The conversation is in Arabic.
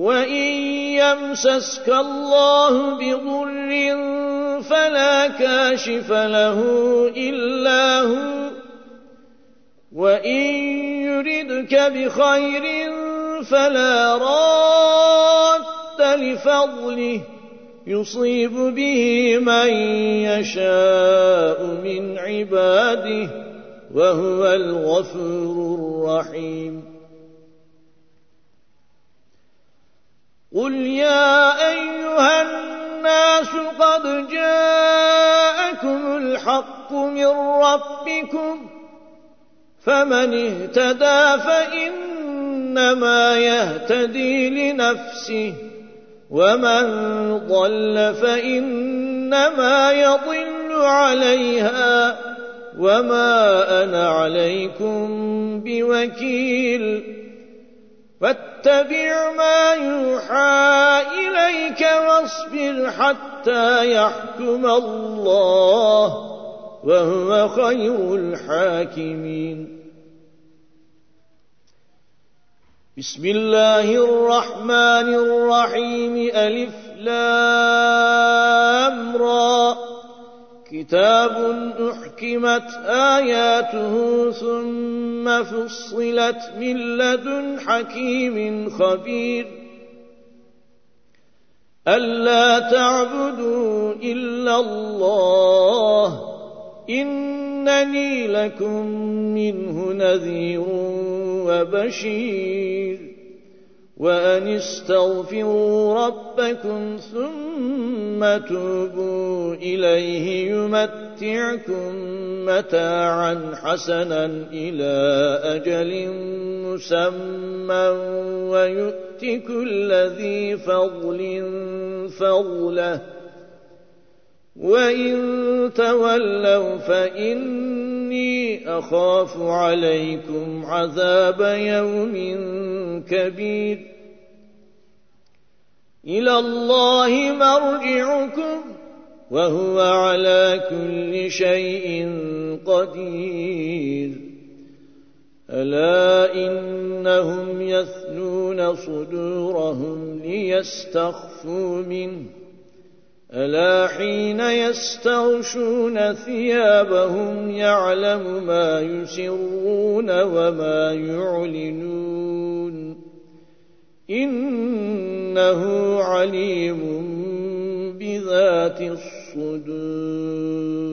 وَإِن يَمْسَسْكَ اللَّهُ بِضُرٍّ فَلَا كَاشِفَ لَهُ إِلَّا هُوَ وَإِن يُرِدْكَ بِخَيْرٍ فَلَا رَادَّ لِفَضْلِهِ يُصِيبُ بِهِ مَن يَشَاءُ مِنْ عِبَادِهِ وَهُوَ الْغَفُورُ الرَّحِيمُ قُلْ يَا أَيُّهَا النَّاسُ قَدْ جَاءَكُمُ الْحَقُّ مِنْ رَبِّكُمْ فَمَنِ اهْتَدَى فَإِنَّمَا يَهْتَدِي لِنَفْسِهِ وَمَنْ ضَلَّ فَإِنَّمَا يَضِلُّ عَلَيْهَا وَمَا أَنَا عَلَيْكُمْ بِوَكِيلٍ وَاتَّبِعْ مَا يُوحَى إِلَيْكَ وَاصْبِرْ حَتَّى يَحْكُمَ اللَّهُ وَهُوَ خَيْرُ الْحَاكِمِينَ بسم الله الرحمن الرحيم ألف لام را كتاب أحكمت آياته ثم فصلت من لدن حكيم خبير ألا تعبدوا إلا الله إنني لكم منه نذير وبشير وأن استغفروا ربكم ثم توبوا إليه يمتعكم متاعا حسنا إلى أجل مسمى ويؤتك كل ذي فضل فضله وَإِن تَوَلَّوْا فَإِنِّي أَخَافُ عَلَيْكُمْ عَذَابَ يَوْمٍ كَبِيرٍ إِلَى اللَّهِ مَرْجِعُكُمْ وَهُوَ عَلَى كُلِّ شَيْءٍ قَدِيرٌ أَلَا إِنَّهُمْ يَثْنُونَ صُدُورَهُمْ لِيَسْتَخْفُوا مِنْهُ ألا حين يستغشون ثيابهم يعلم ما يسرون وما يعلنون إنه عليم بذات الصدور